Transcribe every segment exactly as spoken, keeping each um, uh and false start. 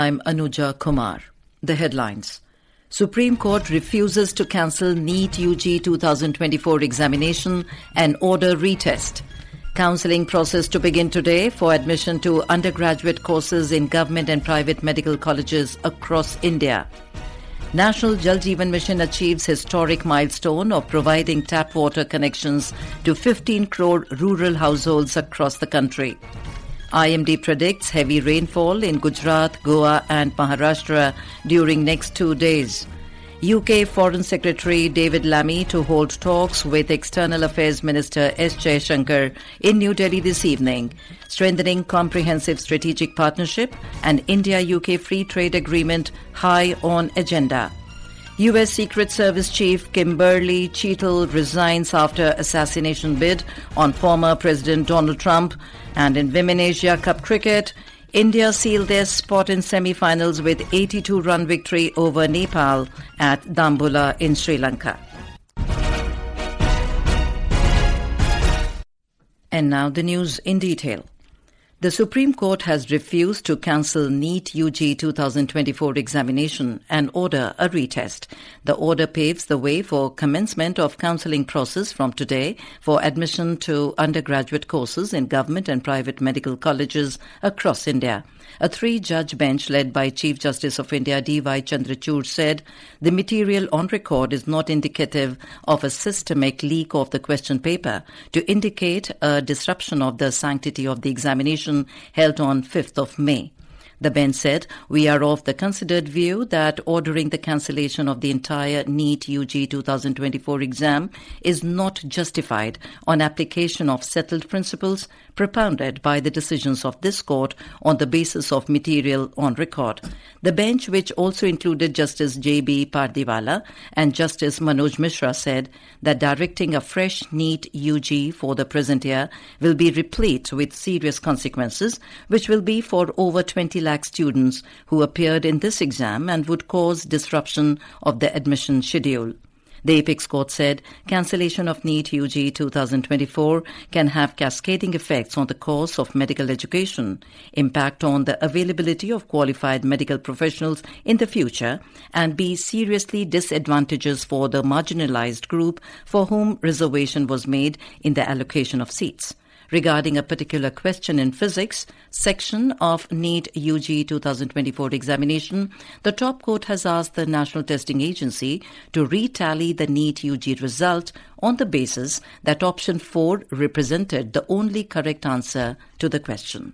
I'm Anuja Kumar. The headlines. Supreme Court refuses to cancel NEET U G twenty twenty-four examination and order retest. Counselling process to begin today for admission to undergraduate courses in government and private medical colleges across India. National Jal Jeevan Mission achieves historic milestone of providing tap water connections to fifteen crore rural households across the country. I M D predicts heavy rainfall in Gujarat, Goa and Maharashtra during next two days. U K Foreign Secretary David Lammy to hold talks with External Affairs Minister S. Jaishankar in New Delhi this evening, strengthening comprehensive strategic partnership and India-U K Free Trade Agreement high on agenda. U S Secret Service Chief Kimberly Cheetle resigns after assassination bid on former President Donald Trump. And in Women Asia Cup cricket, India sealed their spot in semi-finals with eighty-two run victory over Nepal at Dambulla in Sri Lanka. And now the news in detail. The Supreme Court has refused to cancel NEET U G twenty twenty-four examination and order a retest. The order paves the way for commencement of counselling process from today for admission to undergraduate courses in government and private medical colleges across India. A three-judge bench led by Chief Justice of India D Y Chandrachud said the material on record is not indicative of a systemic leak of the question paper to indicate a disruption of the sanctity of the examination held on fifth of May. The bench said, we are of the considered view that ordering the cancellation of the entire NEET U G twenty twenty-four exam is not justified on application of settled principles propounded by the decisions of this court on the basis of material on record. The bench, which also included Justice J B Pardiwala and Justice Manoj Mishra, said that directing a fresh NEET U G for the present year will be replete with serious consequences, which will be for over twenty lakh students who appeared in this exam and would cause disruption of the admission schedule. The Apex Court said cancellation of NEET U G twenty twenty-four can have cascading effects on the course of medical education, impact on the availability of qualified medical professionals in the future, and be seriously disadvantageous for the marginalized group for whom reservation was made in the allocation of seats. Regarding a particular question in physics section of NEET U G twenty twenty-four examination, the top court has asked the National Testing Agency to retally the NEET U G result on the basis that option four represented the only correct answer to the question.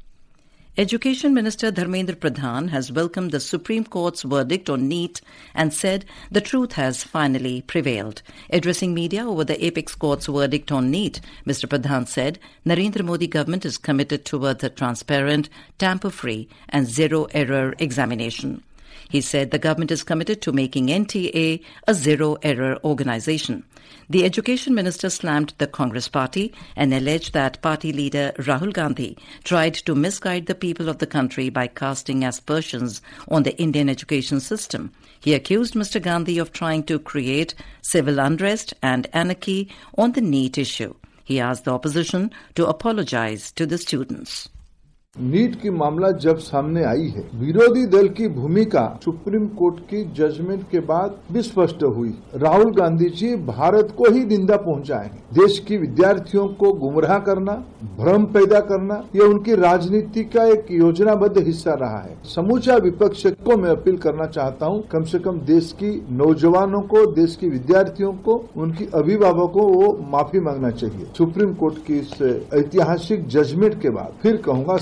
Education Minister Dharmendra Pradhan has welcomed the Supreme Court's verdict on NEET and said the truth has finally prevailed. Addressing media over the Apex Court's verdict on NEET, Mister Pradhan said Narendra Modi government is committed towards a transparent, tamper-free and zero-error examination. He said the government is committed to making N T A a zero-error organization. The Education Minister slammed the Congress party and alleged that party leader Rahul Gandhi tried to misguide the people of the country by casting aspersions on the Indian education system. He accused Mister Gandhi of trying to create civil unrest and anarchy on the NEET issue. He asked the opposition to apologize to the students. NEET की मामला जब सामने आई है, विरोधी दल की भूमिका supreme court की जजमेंट के बाद भी स्पष्ट हुई। राहुल गांधी जी भारत को ही निंदा पहुंचाए हैं। देश की विद्यार्थियों को गुमराह करना, भ्रम पैदा करना, ये उनकी राजनीति का एक योजनाबद्ध हिस्सा रहा है। समूचा विपक्ष को मैं अपील करना चाहता हूं, कम से कम देश की नौजवानों को, देश की विद्यार्थियों को, उनकी अभिभावकों को माफी मांगना चाहिए। सुप्रीम कोर्ट की इस ऐतिहासिक जजमेंट के बाद फिर कहूंगा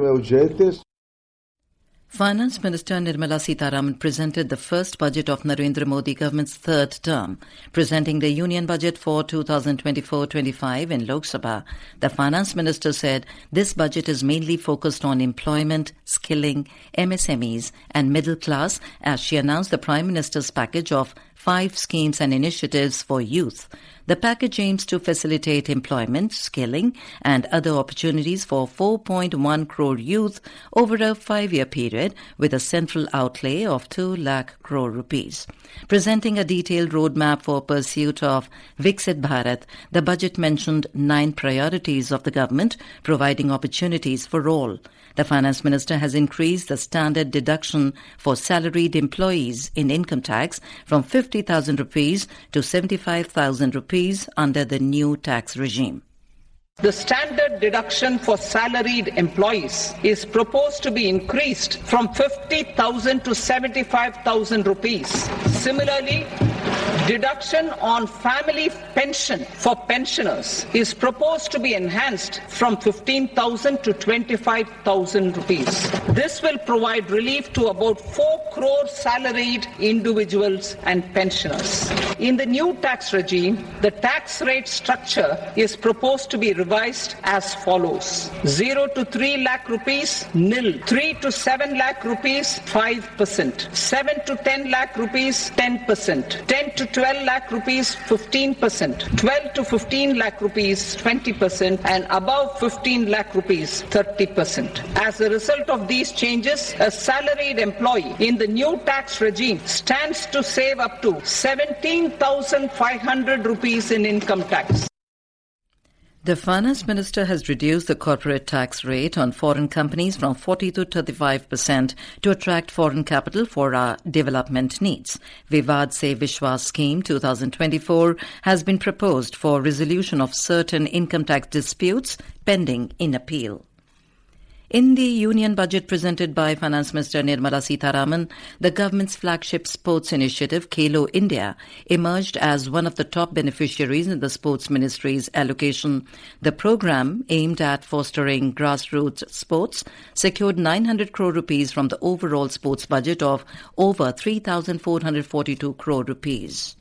Finance Minister Nirmala Sitharaman presented the first budget of Narendra Modi government's third term. Presenting the Union Budget for twenty twenty-four twenty-five in Lok Sabha, the Finance Minister said this budget is mainly focused on employment, skilling, M S M Es and middle class as she announced the Prime Minister's package of five schemes and initiatives for youth. The package aims to facilitate employment, skilling, and other opportunities for four point one crore youth over a five-year period with a central outlay of two lakh crore rupees. Presenting a detailed roadmap for pursuit of Viksit Bharat, the budget mentioned nine priorities of the government, providing opportunities for all. The finance minister has increased the standard deduction for salaried employees in income tax from fifty thousand rupees to seventy-five thousand rupees under the new tax regime. The standard deduction for salaried employees is proposed to be increased from fifty thousand to seventy-five thousand rupees. Similarly, deduction on family pension for pensioners is proposed to be enhanced from fifteen thousand to twenty-five thousand rupees. This will provide relief to about four crore salaried individuals and pensioners. In the new tax regime, the tax rate structure is proposed to be revised as follows. zero to three lakh rupees, nil. three to seven lakh rupees, five percent. seven to ten lakh rupees, ten percent. ten to twelve lakh rupees, fifteen percent. twelve to fifteen lakh rupees, twenty percent. And above fifteen lakh rupees, thirty percent. As a result of these changes, a salaried employee in the new tax regime stands to save up to seventeen thousand five hundred rupees in income tax. The finance minister has reduced the corporate tax rate on foreign companies from forty to thirty-five percent to attract foreign capital for our development needs. Vivad Se Vishwas scheme twenty twenty-four has been proposed for resolution of certain income tax disputes pending in appeal. In the union budget presented by Finance Minister Nirmala Sitharaman, the government's flagship sports initiative, Khelo India, emerged as one of the top beneficiaries in the sports ministry's allocation. The program, aimed at fostering grassroots sports, secured nine hundred crore rupees from the overall sports budget of over three thousand four hundred forty-two crore rupees.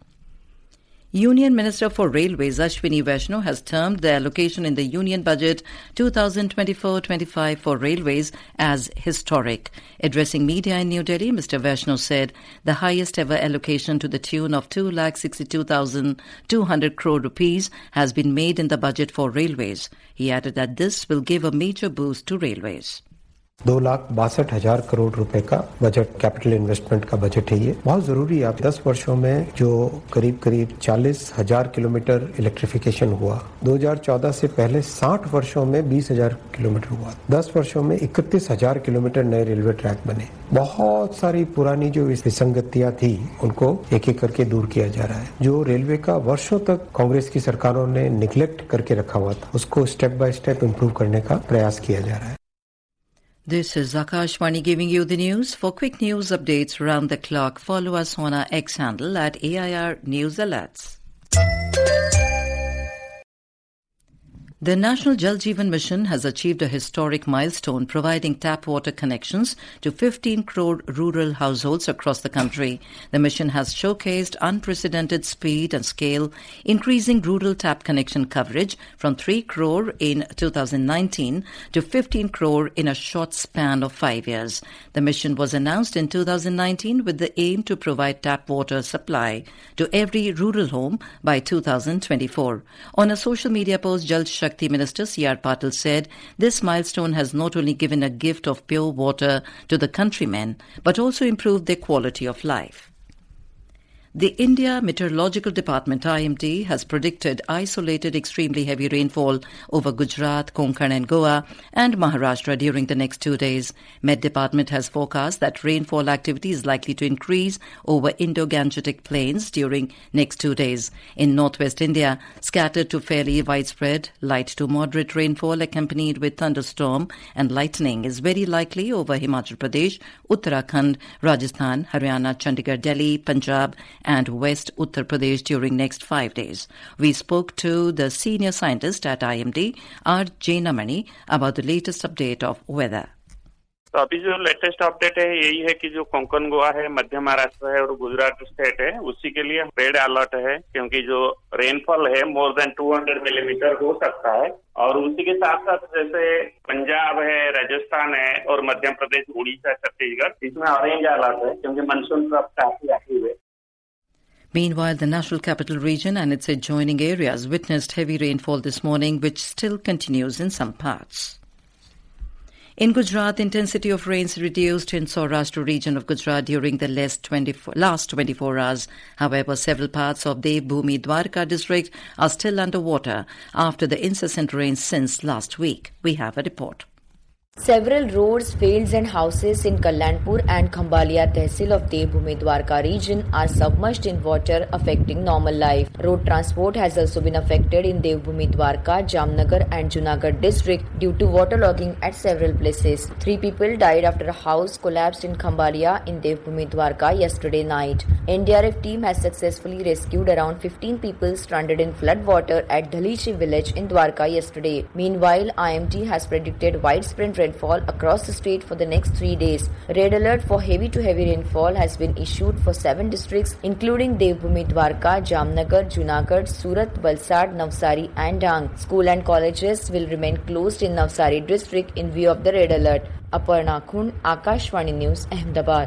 Union Minister for Railways Ashwini Vaishnaw has termed the allocation in the Union Budget twenty twenty-four twenty-five for railways as historic. Addressing media in New Delhi, Mister Vaishnaw said the highest ever allocation to the tune of two lakh sixty-two thousand two hundred crore rupees has been made in the budget for railways. He added that this will give a major boost to railways. दो लाख बासठ हजार करोड़ रुपए का budget capital investment का budget है। ये बहुत जरूरी है। दस वर्षों में जो करीब करीब चालीस हजार किलोमीटर इलेक्ट्रिफिकेशन हुआ, दो हज़ार चौदह से पहले साठ वर्षों में बीस हजार किलोमीटर हुआ, दस वर्षों में इकतीस हजार किलोमीटर नए रेलवे ट्रैक बने। बहुत सारी पुरानी जो विसंगतियां थी उनको एक एक करके दूर किया जा रहा है। जो रेलवे का वर्षों तक कांग्रेस की सरकारों ने निग्लेक्ट करके रखा हुआ था, उसको स्टेप बाय स्टेप इम्प्रूव करने का प्रयास किया जा रहा है। This is Akashvani giving you the news. For quick news updates around the clock, follow us on our X handle at A I R News Alerts. The National Jal Jeevan Mission has achieved a historic milestone, providing tap water connections to fifteen crore rural households across the country. The mission has showcased unprecedented speed and scale, increasing rural tap connection coverage from three crore in two thousand nineteen to fifteen crore in a short span of five years. The mission was announced in two thousand nineteen with the aim to provide tap water supply to every rural home by two thousand twenty-four. On a social media post, Jal Shakti Minister C R Patil said this milestone has not only given a gift of pure water to the countrymen, but also improved their quality of life. The India Meteorological Department I M D has predicted isolated extremely heavy rainfall over Gujarat, Konkan and Goa and Maharashtra during the next two days. Met Department has forecast that rainfall activity is likely to increase over Indo-Gangetic plains during next two days. In northwest India, scattered to fairly widespread light to moderate rainfall accompanied with thunderstorm and lightning is very likely over Himachal Pradesh, Uttarakhand, Rajasthan, Haryana, Chandigarh, Delhi, Punjab and West Uttar Pradesh during next five days. We spoke to the senior scientist at I M D, R. Jainamani, about the latest update of weather. तो अभी जो latest update है यही है कि जो कोंकण गोवा है, मध्य महाराष्ट्र है और गुजरात स्टेट है, उसी के लिए रेड अलर्ट है क्योंकि जो रेनफॉल है मोर देन दो सौ मिलीमीटर हो सकता है। और उसी के साथ साथ जैसे पंजाब है, राजस्थान है और मध्य प्रदेश, उड़ीसा, छत्तीसगढ़, इसमें ऑरेंज अलर्ट है क्योंकि मानसून ट्रफ काफी एक्टिव है। Meanwhile, the National Capital Region and its adjoining areas witnessed heavy rainfall this morning, which still continues in some parts. In Gujarat, intensity of rains reduced in Saurashtra region of Gujarat during the last twenty-four hours. However, several parts of Devbhoomi Dwarka district are still underwater after the incessant rains since last week. We have a report. Several roads, fields and houses in Kalyanpur and Khambaliya Tehsil of Devbhoomi Dwarka region are submerged in water, affecting normal life. Road transport has also been affected in Devbhoomi Dwarka, Jamnagar and Junagadh district due to waterlogging at several places. Three people died after a house collapsed in Khambaliya in Devbhoomi Dwarka yesterday night. N D R F team has successfully rescued around fifteen people stranded in flood water at Dhalichi village in Dwarka yesterday. Meanwhile, I M D has predicted widespread rainfall across the state for the next three days. Red alert for heavy to heavy rainfall has been issued for seven districts including Devbhoomi Dwarka, Jamnagar, Junagadh, Surat, Valsad, Navsari and Dang. School and colleges will remain closed in Navsari district in view of the red alert. Aparna Khund, Akashvani News, Ahmedabad.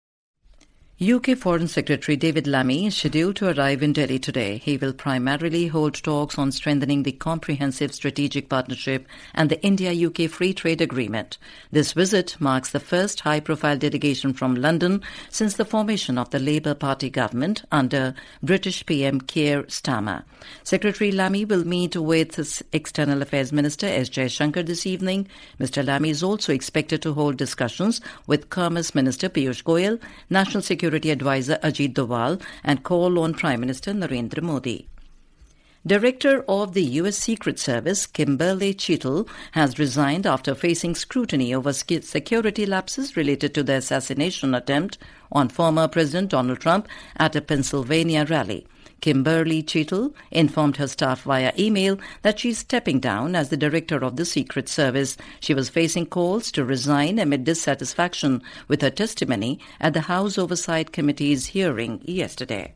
U K Foreign Secretary David Lammy is scheduled to arrive in Delhi today. He will primarily hold talks on strengthening the comprehensive strategic partnership and the India-U K Free Trade Agreement. This visit marks the first high-profile delegation from London since the formation of the Labour Party government under British P M Keir Starmer. Secretary Lammy will meet with his External Affairs Minister S. Jaishankar this evening. Mister Lammy is also expected to hold discussions with Commerce Minister Piyush Goyal, National Security Security Advisor Ajit Doval and call on Prime Minister Narendra Modi. Director of the U S Secret Service, Kimberly Cheatle, has resigned after facing scrutiny over security lapses related to the assassination attempt on former President Donald Trump at a Pennsylvania rally. Kimberly Cheatle informed her staff via email that she is stepping down as the director of the Secret Service. She was facing calls to resign amid dissatisfaction with her testimony at the House Oversight Committee's hearing yesterday.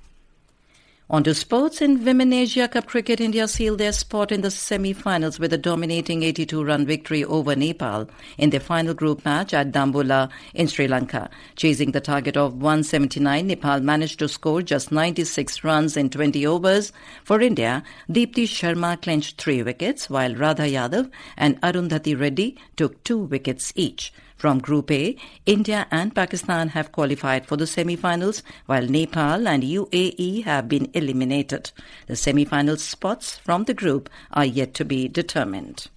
On to sports. In Women Asia Cup cricket, India sealed their spot in the semi-finals with a dominating eighty-two run victory over Nepal in their final group match at Dambulla in Sri Lanka. Chasing the target of one seventy-nine, Nepal managed to score just ninety-six runs in twenty overs. For India, Deepti Sharma clinched three wickets, while Radha Yadav and Arundhati Reddy took two wickets each. From Group A, India and Pakistan have qualified for the semi-finals, while Nepal and U A E have been eliminated. The semi-final spots from the group are yet to be determined.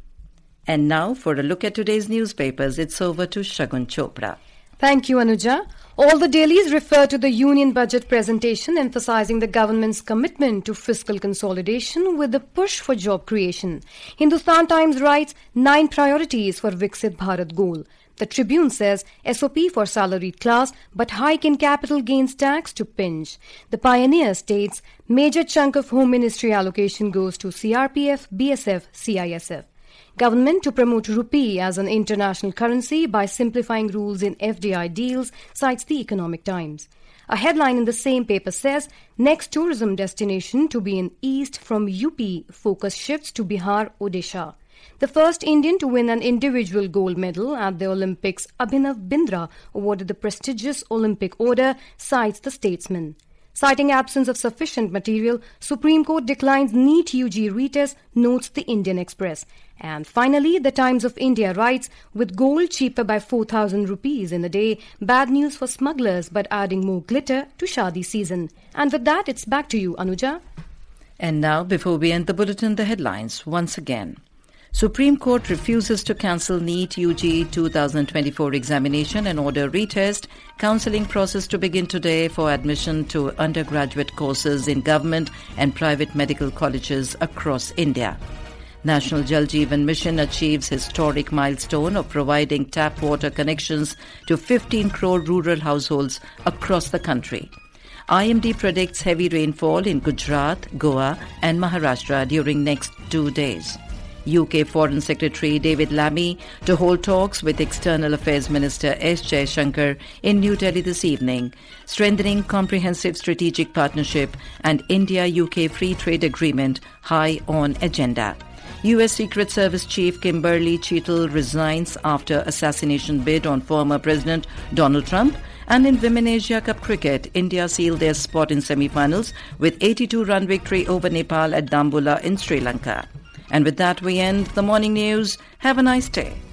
And now, for a look at today's newspapers, it's over to Shagun Chopra. Thank you, Anuja. All the dailies refer to the Union Budget presentation emphasizing the government's commitment to fiscal consolidation with a push for job creation. Hindustan Times writes, nine priorities for Viksit Bharat goal. The Tribune says S O P for salaried class, but hike in capital gains tax to pinch. The Pioneer states, major chunk of Home Ministry allocation goes to C R P F, B S F, C I S F. Government to promote rupee as an international currency by simplifying rules in F D I deals, cites the Economic Times. A headline in the same paper says, next tourism destination to be in East from U P, focus shifts to Bihar, Odisha. The first Indian to win an individual gold medal at the Olympics, Abhinav Bindra, awarded the prestigious Olympic Order, cites the Statesman. Citing absence of sufficient material, Supreme Court declines NEET U G retest, notes the Indian Express. And finally, the Times of India writes, with gold cheaper by four thousand rupees in a day, bad news for smugglers but adding more glitter to Shadi season. And with that, it's back to you, Anuja. And now, before we end the bulletin, the headlines once again. Supreme Court refuses to cancel NEET U G twenty twenty-four examination and order retest. Counselling process to begin today for admission to undergraduate courses in government and private medical colleges across India. National Jal Jeevan Mission achieves historic milestone of providing tap water connections to fifteen crore rural households across the country. I M D predicts heavy rainfall in Gujarat, Goa and Maharashtra during next two days. U K Foreign Secretary David Lammy to hold talks with External Affairs Minister S. Jaishankar in New Delhi this evening, strengthening comprehensive strategic partnership and India-U K Free Trade Agreement high on agenda. U S Secret Service Chief Kimberly Cheatle resigns after assassination bid on former President Donald Trump, And in Women Asia Cup cricket, India sealed their spot in semi-finals with eighty-two run victory over Nepal at Dambulla in Sri Lanka. And with that we end the morning news. Have a nice day.